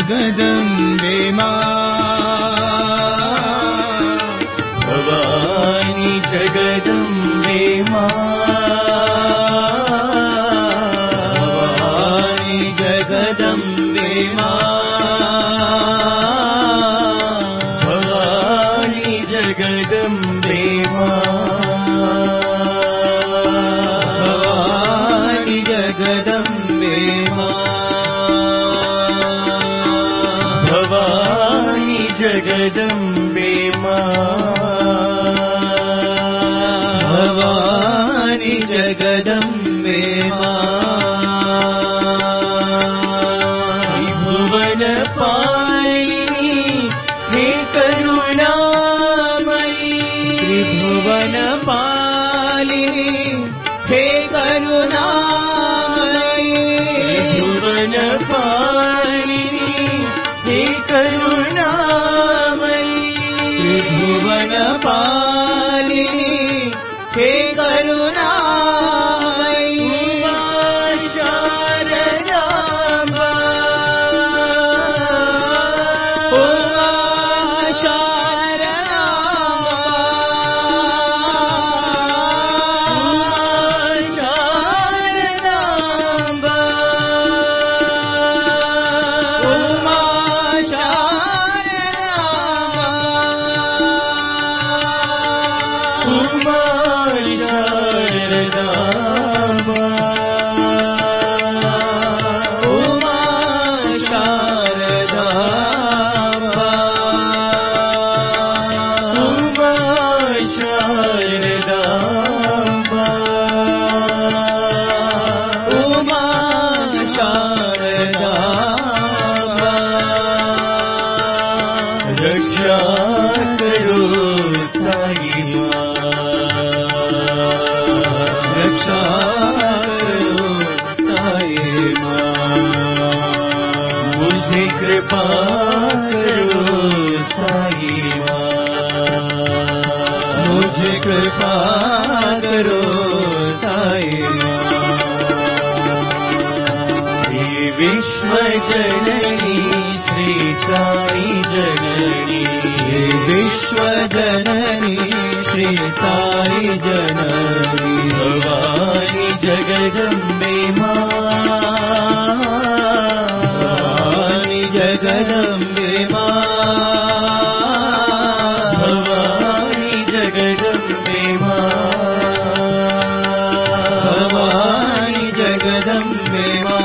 जगदम्बे भवानी जगदम्बे भवानी जगदम्बे भवानी जगदम्बे भवानी जगदम्बे भवानी जगदम्बे भवानी जगदम्बे त्रिभुवन पालिनी हे करुणामयी त्रिभुवन पालिनी हे करुणामयी त्रिभुवन पालिनी हे करुणामयी त्रिभुवन पालिनी हे करुणामयी शारदाम्बा उमा शारदाम्बा उमा रक्षा करो साई रक्षा करो साई मुझे कृपा करो साई मुझे कृपा करो साई विश्व जननी श्री साई जननी विश्व जननी श्री साई जननी भवानी जगदम्बे भवानी जगदम्बे भवानी जगदम्बे भवानी जगदम्बे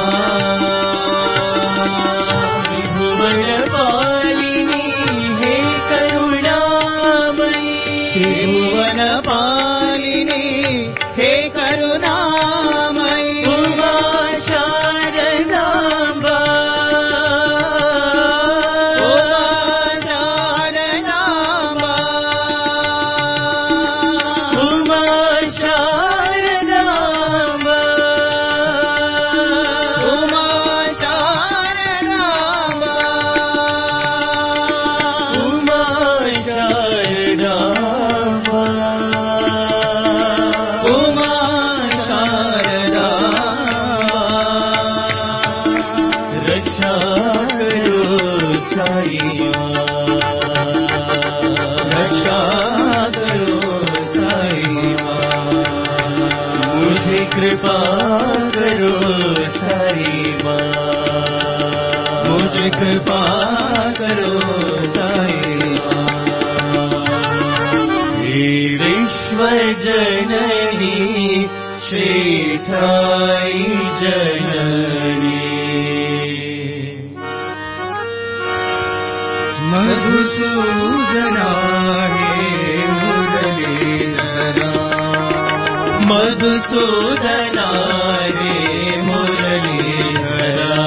त्रिभुवन पालिनी हे करुणामयी त्रिभुवन पालिनी हे करुणामयी उमा शारदाम्बा उमा शारदाम्बा उमा शारदाम्बा उमा शारदाम्बा उमा शारदाम्बा उमा शारदाम्बा रक्षा करो साई रक्षा करो साई मुझे कृपा करो साई मुझे कृपा करो साई विश्व जननी श्री साई जननी मधुसूदना हे मुरलीधरा मधुसूदना हे मुरलीधरा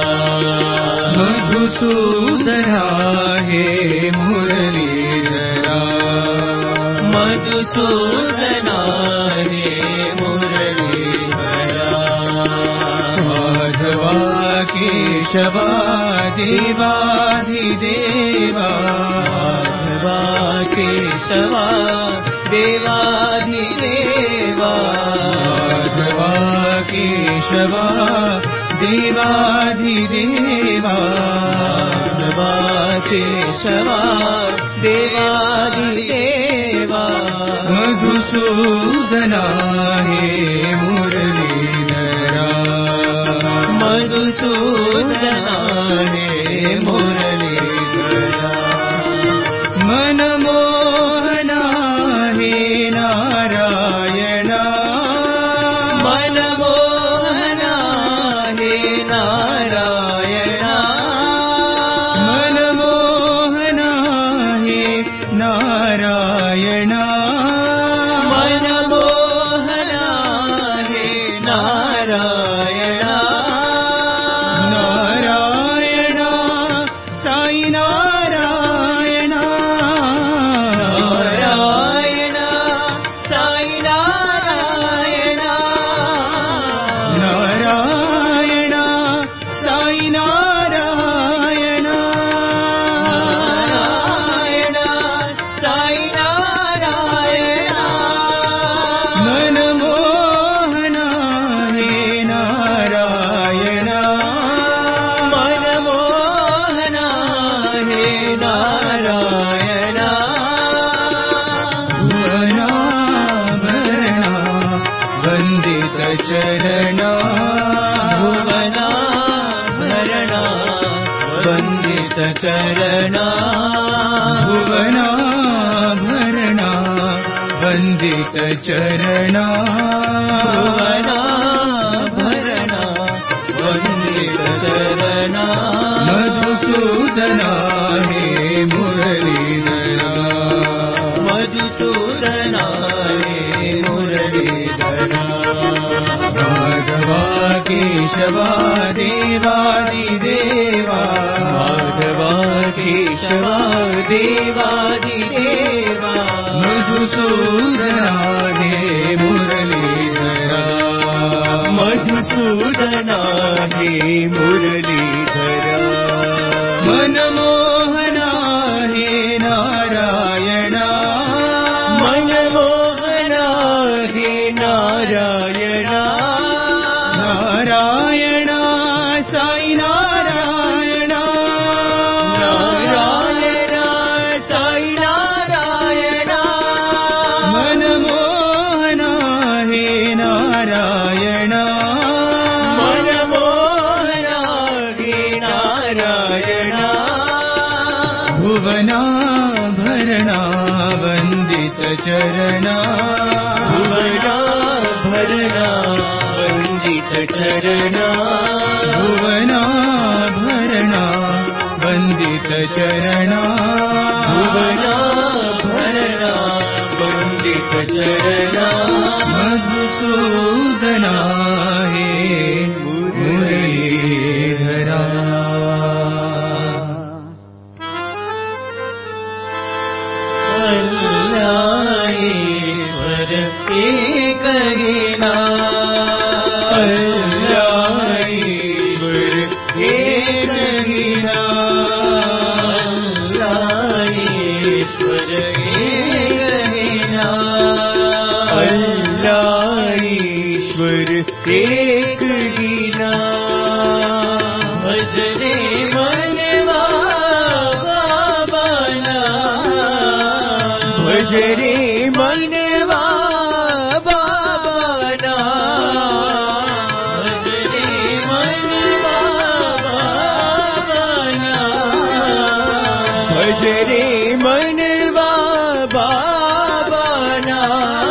मधुसूदना हे मुरलीधरा मधुसूदना हे मुरलीधरा माधवा केशवा देवाधिदेवा माधवा केशवा देवाधिदेवा माधवा केशवा देवाधिदेवा केशवा देवादिदेवा मधुसूदना हे मुरलीधरा मधुसूदना हे मुरलीधरा मनमोहना हे नारायणा मनमोहना हे नारायणा मनमोहना हे नारायणा मनमोहना हे नारायणा नारायणा साई नारायणा नारायणा साई नारायणा नारायणा साई नारायणा नारायणा साई नारायणा मनमोहना हे नारायणा मनमोहना हे नारायणा भुवनाभरणा वन्दित चरणा भुवनाभरणा वन्दित चरणा भुवनाभरणा वन्दित चरणा भुवनाभरणा वन्दित चरणा मधुसूदना हे मुरलीधरा मधुसूदना हे मुरलीधरा माधवा केशवा देवादिदेवा माधवा केशवा देवादिदेवा मधुसूदना हे मुरलीधरा मधुसूदना हे मुरलीधरा मनमोहना हे नारायणा मनमोहना हे नारायणा नारायणा साई नारायणा नारायणा साई नारायणा मनमोहना हे नारायणा मनमोहना हे नारायणा भुवनाभरणा वन्दित चरणा भुवनाभरणा वन्दित चरणा भुवनाभरणा वन्दित चरणा भुवनाभरणा वन्दित चरणा मधुसूदना हे मुरलीधरा अल्लाहीश्वर एक ही नाम अल्लाहीश्वर एक ही नाम अल्लाहीश्वर एक ही नाम अल्लाहीश्वर एक ही नाम भजरे मनवा बाबाना भजरे मनवा बाबाना भजरे मनवा बाबाना भजरे मनवा बाबाना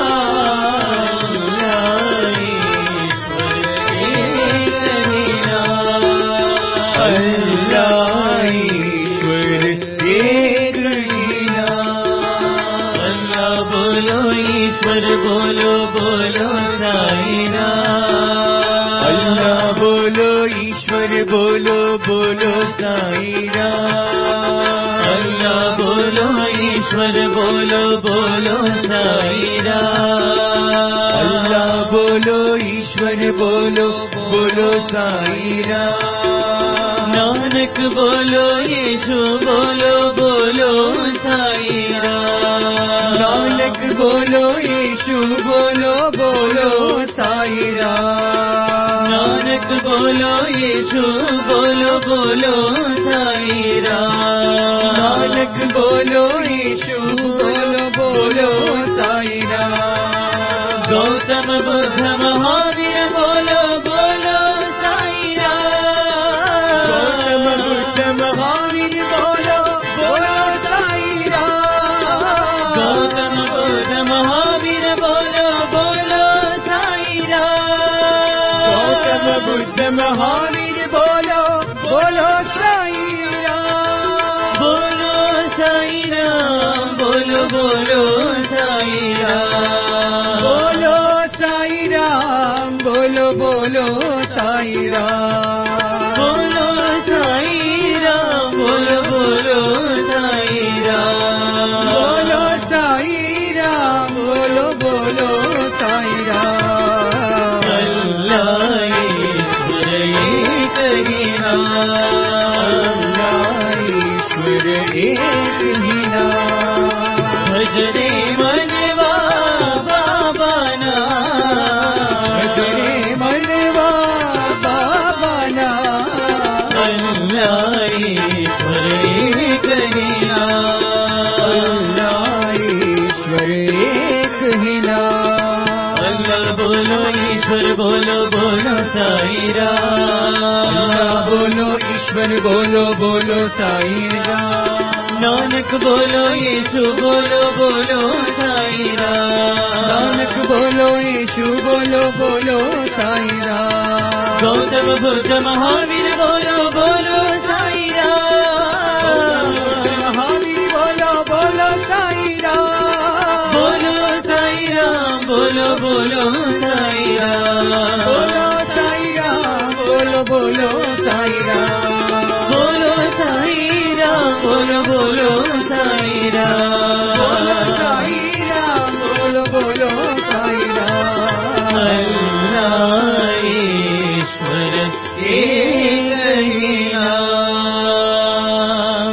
अल्लाहीश्वर एक ही नाम अल्लाह बोलो ईश्वर बोलो बोलो साई राम अल्लाह बोलो ईश्वर बोलो बोलो साई राम अल्लाह बोलो ईश्वर बोलो बोलो साई राम अल्लाह बोलो ईश्वर बोलो बोलो साई राम नानक बोलो यीशु बोलो बोलो साई राम नानक बोलो यीशु बोलो बोलो साई राम नानक बोलो यीशु बोलो बोलो साई राम बोलो यीशु बोलो बोलो साई राम। गौतम बुद्ध महावीर बोलो बोलो साई राम। गौतम बुद्ध महावीर बोलो बोलो साई राम। गौतम बुद्ध महावीर बोलो बोलो साई राम। गौतम बुद्ध महावीर बोलो बोलो साई राम। बोलो साई राम बोलो बोलो साई राम। बोलो साई राम बोलो बोलो साई राम। बोलो साई राम बोलो बोलो साई राम। बोलो साई राम बोलो बोलो साई राम। अल्लाह ईश्वर एक ही नाम। अल्लाह ईश्वर एक ही नाम। भजरे मनवा बाबा नाम। भजरे मनवा बाबा नाम। अल्लाह ईश्वर एक ही नाम। अल्लाह ईश्वर एक ही नाम। अल्लाह बोलो ईश्वर बोलो बोलो साई राम। अल्लाह बोलो ईश्वर बोलो बोलो साई राम। नानक बोलो यीशु बोलो बोलो साई राम। नानक बोलो यीशु बोलो बोलो साई राम। गौतम बुद्ध महावीर बोलो बोलो साई राम। महावीर बोलो बोलो साई राम। बोलो साई राम बोलो बोलो साई राम। बोलो साई राम बोलो बोलो साई राम। बोलो साई राम बोलो बोलो साई राम। बोलो साई राम बोलो बोलो साई राम। अल्लाह ईश्वर एक ही नाम।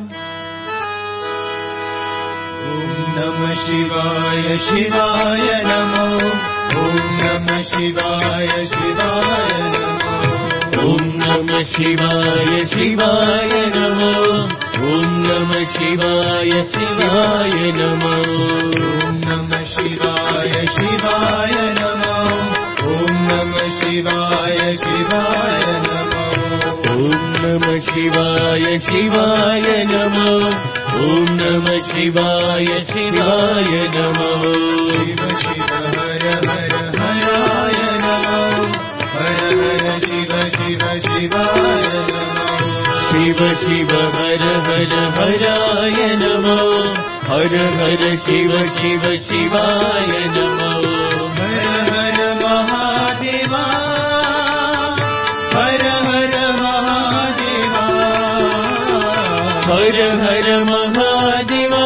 ओम नमः शिवाय शिवाय नमो। ओम नमः शिवाय शिवाय नमो। ओम नमः शिवाय शिवाय नमो। ओम नमः शिवाय शिवाय नमो। ओम नमः शिवाय शिवाय नमो। ओम नमः शिवाय शिवाय नमो। ओम नमः शिवाय शिवाय नमो। ओम नमः शिवाय शिवाय नमो। शिव शिव हर हर हराय नमो। हर हर शिव शिव शिवाय नमो। शिव शिव हर हर हराय नमो। हर हर शिव शिव शिवाय नमो। हर हर महादेवा। हर हर महादेवा। हर हर महादेवा।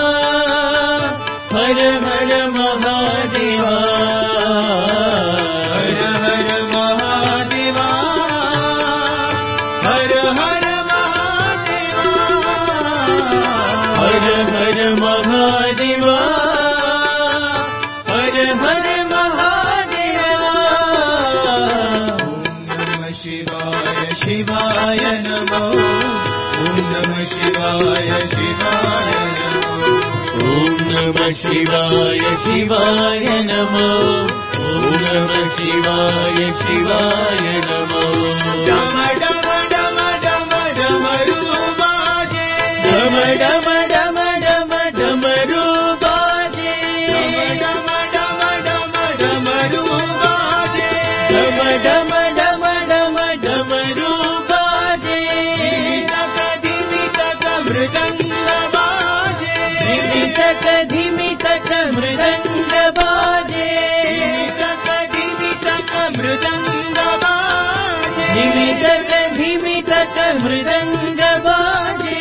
हर हर महादेवा। हर हर महादेवा। हर हर महादेवा। हर हर महादेवा। हर हर महादेवा। ओम नमः शिवाय शिवाय नमो। ओम नमः शिवाय शिवाय नमो। ओम नमः शिवाय शिवाय नमो। ओम नमः शिवाय शिवाय नमो। डम डम डम डम डमरू बाजे। डम डम डम डम डमरू बाजे। डम डम डम डमरू बाजे। डम डम डम डम डमरू बाजे। धीमी तक मृदंग बाजे। धीमी तक मृदंग बाजे। धीमी तक मृदंग बाजे। धीमी तक मृदंग बाजे।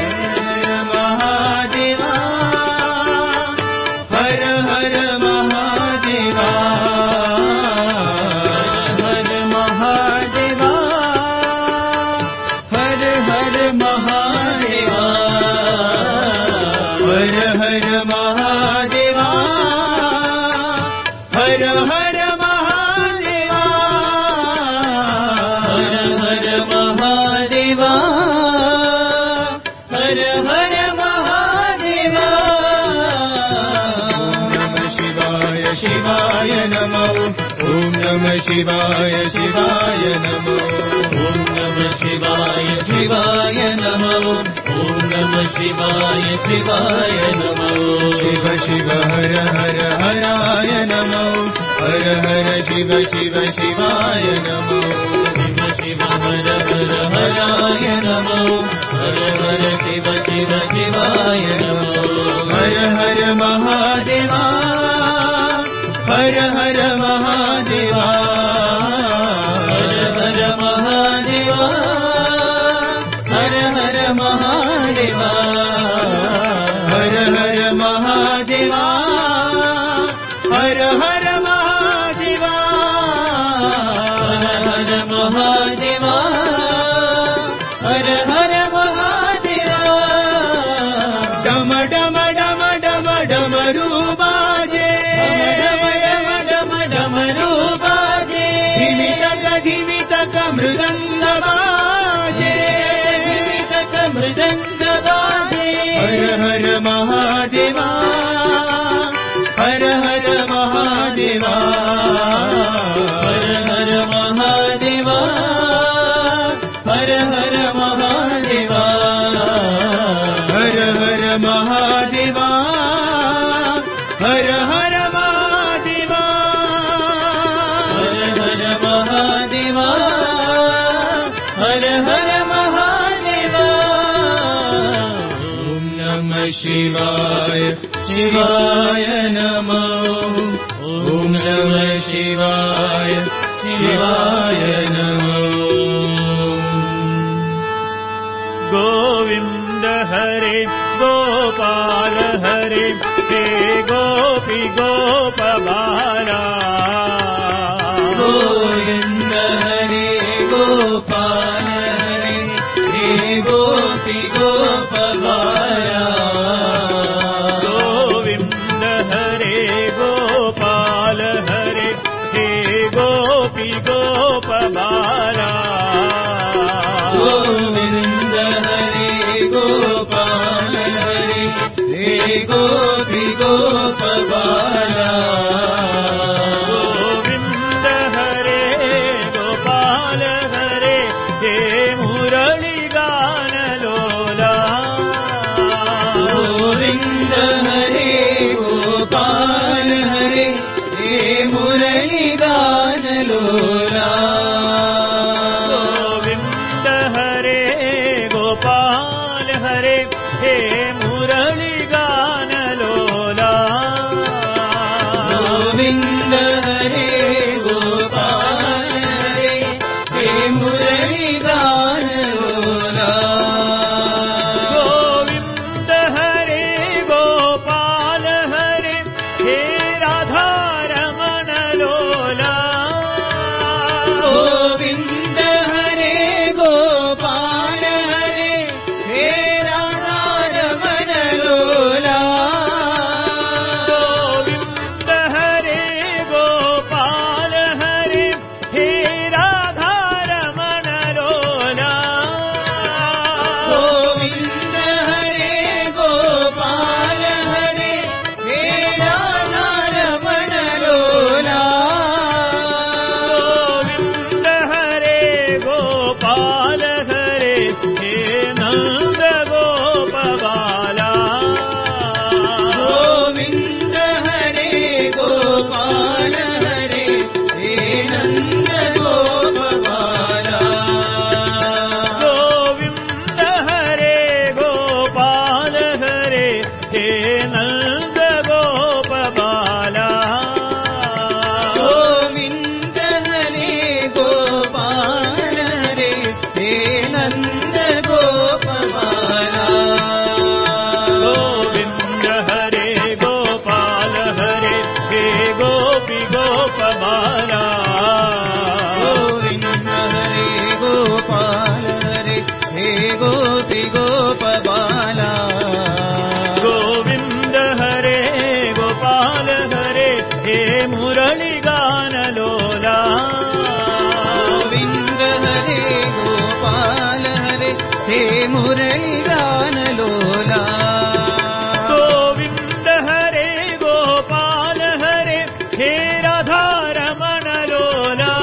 हर हर महादेवा। हर महादेवा। हर हर महादेवा। हर हर महादेवा। हर हर महादेवा। हर हर महादेवा। शिवाय शिवाय नमो ॐ नमः शिवाय शिवाय नमो ॐ नमः शिवाय शिवाय नमो शिव शिव हर हर हराय नमो हर हर शिव शिव शिवाय नमो शिव शिव हर हर हराय नमो हर हर शिव शिव शिवाय नमो हर हर महादेवा हर हर महादेवा हर हर महादेवा हर हर महादेवा हर हर महादेवा हर हर महादेवा हर हर महादेवा हर हर महादेवा डम डम डम डम डमरू बाजे डमरू बाजे धिमितक मृदंग बाजे मृदंग बाजे हर हर महादेवा हर हर महादेवा हर हर महादेवा हर हर महादेवा हर हर महादेवा हर हर महादेवा हर हर महादेवा हर हर महादेवा ॐ नमः शिवाय शिवाय नमो ॐ नमः शिवाय शिवाय नमो गोविंद हरे गोपाल हरे हे गोपी गोपबाला गोविंद हरे गोपाल हरे हे गोपी गोपबाला गोविंद हरे गोपाल हरे हे गोपी गोपबाला गोविंद हरे गोपाल हरे हे गोपी गोपबाला गोविंद हरे गोपाल हरे हे मुरली गान लोला गोविंद हरे गोपाल हरे हे मुरली गान लोला गोविंद हरे गोपाल हरे हे मुरली गान लोला गोविंद हरे गोपाल हरे हे मुरली गान लोला गोविंद हरे गोपाल हरे हे राधा रमण लोला गोविंद हरे गोपाल हरे हे राधा रमण लोला गोविंद हरे गोपाल हरे हे राधा रमण लोला गोविंद हरे गोपाल हरे हे राधा रमण लोला गोविंद हरे गोपाल हरे हे नंद गोपबाला गोविंद हरे गोपाल हरे हे नंद गोपबाला गोविंद हरे गोपाल हरे हे नंद गोपबाला गोविंद हरे गोपाल हरे हे नंद गोपबाला गोविंद हरे गोपाल हरे हे गोपी गोपबाला गोविंद हरे गोपाल हरे हे गोपी गोपबाला गोविंद हरे गोपाल हरे हे मुरली गान लोला गोविंद हरे गोपाल हरे हे मुरली गान लोला गोविंद हरे गोपाल हरे हे राधा रमण लोला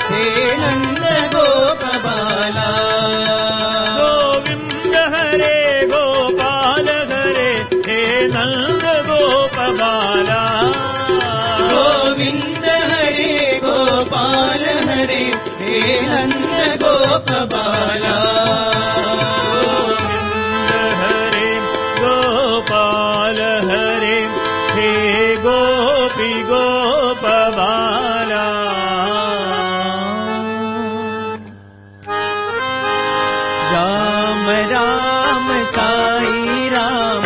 हे नन्द गोप बाला गोविन्द हरे गोपाल हरे हे नन्द गोप बाला गोविन्द हरे गोपाल हरे हे नन्द गोप बाला गोपाल हरे हे गोपी गोपबाला राम राम साई राम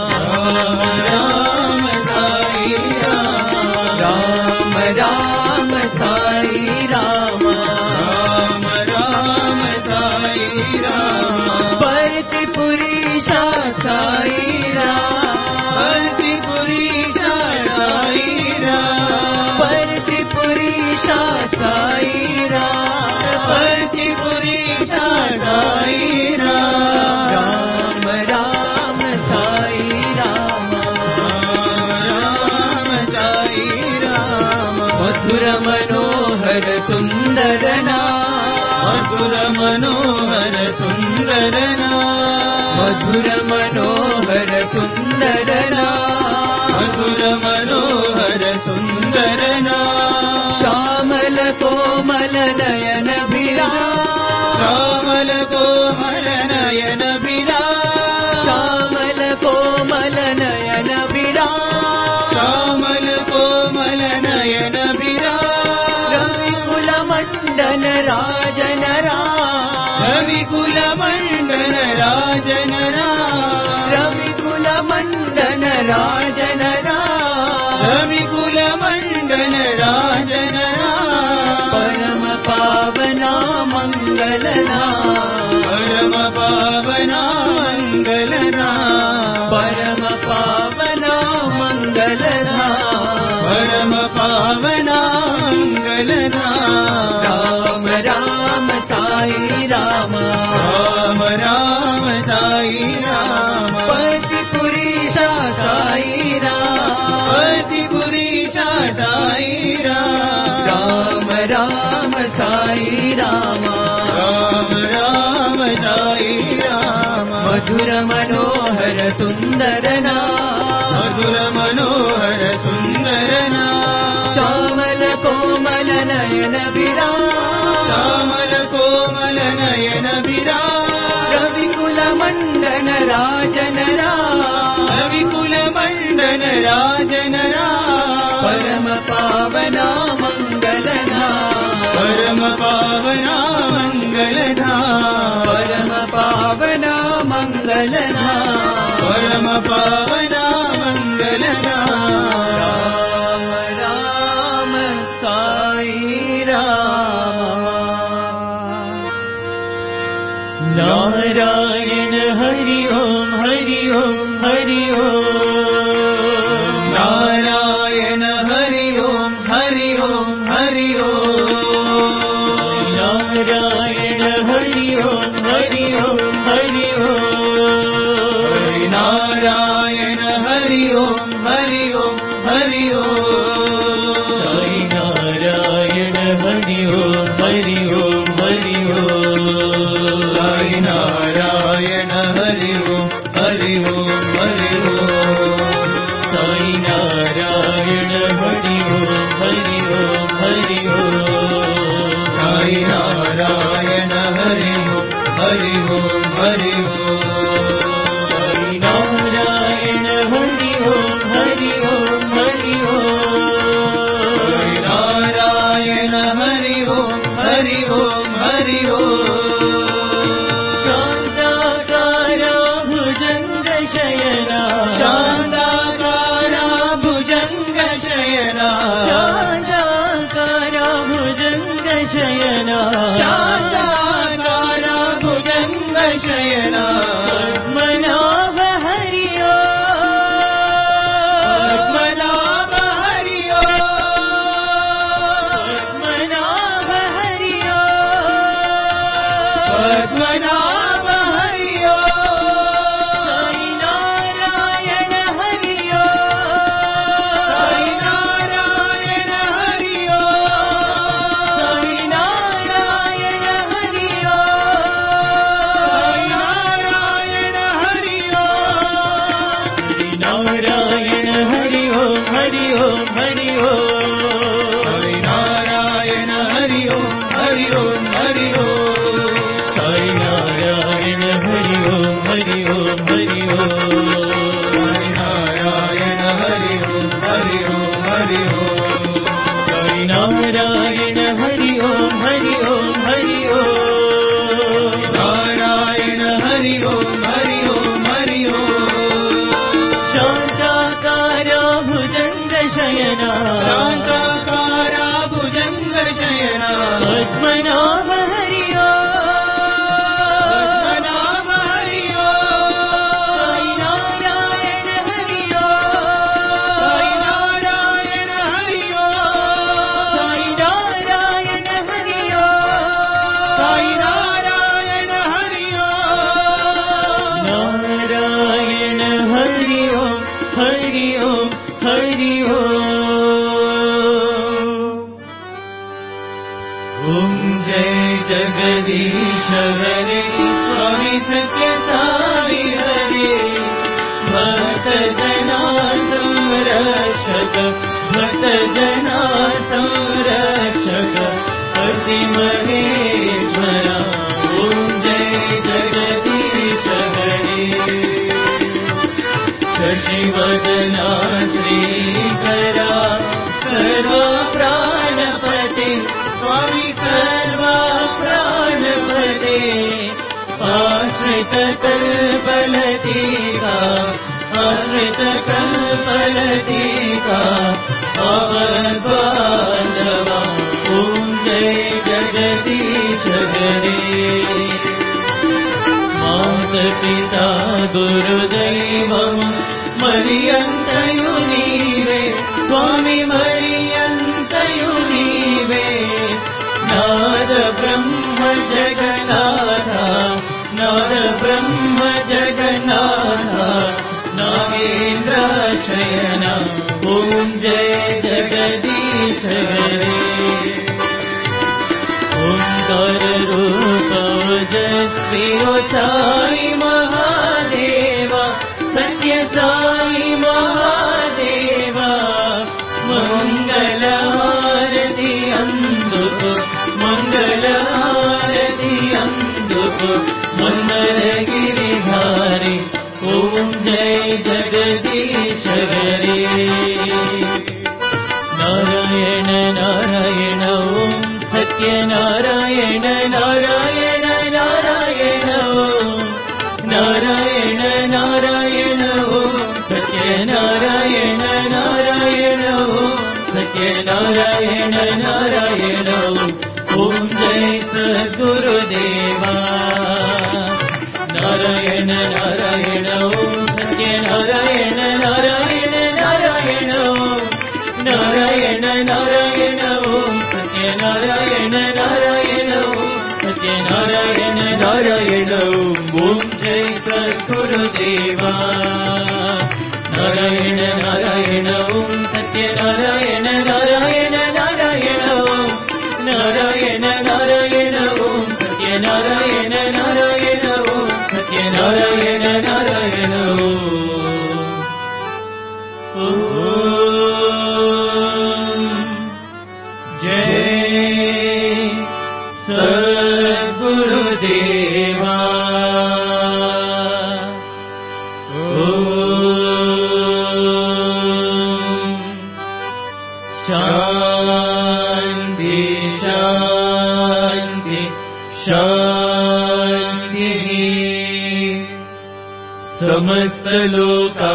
राम साई राम राम राम साई राम राम राम साई राम परति पुरीशा साई राम परति पुरीशा साई राम परति पुरीशा साई राम परति पुरीशा साई राम राम साई राम राम साई राम मधुर मनोहर सुंदर नाम मधुर मनोहर सुंदर नाम मधुर मनोहर सुंदर नाम मधुर मनोहर सुंदर नाम श्यामल कोमल नयन विराम श्यामल कोमल नयन विराम श्यामल कोमल नयन विराम श्यामल कोमल नयन विराम रविकुल मंडन राजन राम रविकुल मंडन राजन राम रविकुल मंडन राजन राम रविकुल मंडन राजन राम परम पावना मंगल नाम परम पावना मंगल नाम परम पावना मंगल नाम परम पावना मंगल नाम राम राम साई राम राम राम साई राम परति पुरीशा साई राम परति पुरीशा साई राम राम राम साई राम राम राम साई राम मधुर मनोहर सुंदर नाम मधुर मनोहर सुंदर नाम श्यामल कोमल नयन विराम श्यामल कोमल नयन विराम रविकुल मंडन राजन राम रविकुल मंडन राजन राम परम पावना मंगल धाम परम पावना मंगल धाम परम पावना मंगल धाम परम पावना मंगल धाम राम राम साई राम नारायण हरि ओम हरि ओम हरि ओम नारायण हरि ओम हरि ओम हरि ओम नारायण हरि ओम हरि ओम हरि ओम नारायण हरि ओम हरि ओम हरि ओम साई नारायण हरि ओम हरि ओम हरि ओम साई नारायण हरि ओम हरि ओम हरि ओम साई नारायण हरि ओम हरि ओम हरि ओम साई नारायण हरि ओम हरि ओम हरि ओम साई नारायण हरि ओम हरि ओम हरि ओम नारायण हरि ओम हरि ओम हरि ओम शान्ताकारा भुजङ्ग शयना शान्ताकारा भुजङ्ग शयना शान्ताकारा भुजङ्ग शयना शान्ताकारा भुजङ्ग शयना जगदीश हरे स्वामी सत्य साई हरे भक्त जना संरक्षक भक्त जना संरक्षक अति महेश्वरा ओम जय जगदीश हरे शशिवदना श्रीकरा सर्व प्राणपते स्वामी सर्व प्राणपते आश्रित कल्पलतिका आश्रित कल्पलतिका अवद्बान्धवा ओम जय जगदीश हरे मात पिता गुरुदैवं मरियन्तयु नीवे स्वामी मरियन्तयु नीवे नाद ब्रह्म जगन्नाथा नाद ब्रह्म जगन्नाथा नागेन्द्र शयना ओम जय जगदीश हरे ओंकार रूप ओजस्वी साई महादेवा सत्य साई महादेवा मंगल हारति अंदुको मंगल हारति अंदुको मंदरगिरिधारी ओम जय जगदीश हरे नारायण नारायण ओम सत्य नारायण नारायण नारायण ओम नारायण नारायण ओम सत्य नारायण नारायण ओम सत्य नारायण नारायण ओम जय सद्गुरुदेवा नारायण नारायण ओम सत्य नारायण नारायण नारायण ओम नारायण नारायण ओम सत्य नारायण नारायण ओम सत्य नारायण नारायण ओम जय सद्गुरुदेवा नारायण नारायण ओम सत्य नारायण नारायण नारायण ओम नारायण नारायण ओम सत्य नारायण नारायण ओम सत्य नारायण नारायण ओम जय सद्गुरुदेवा शांति शांति शांति समस्त लोका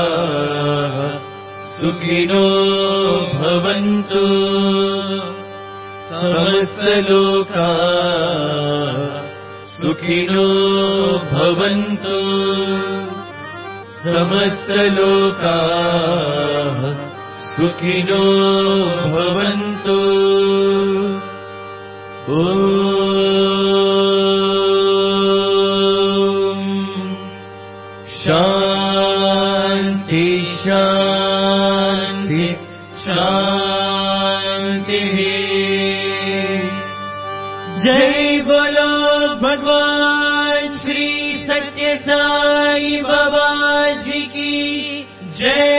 सुखिनो भवन्तु समस्त लोका सुखिनो भवन्तु समस्त लोका सुखिनो भवन्तु ओम शांति शांति शांति जय बोलो भगवान श्री सत्य साई बाबा जी की जय।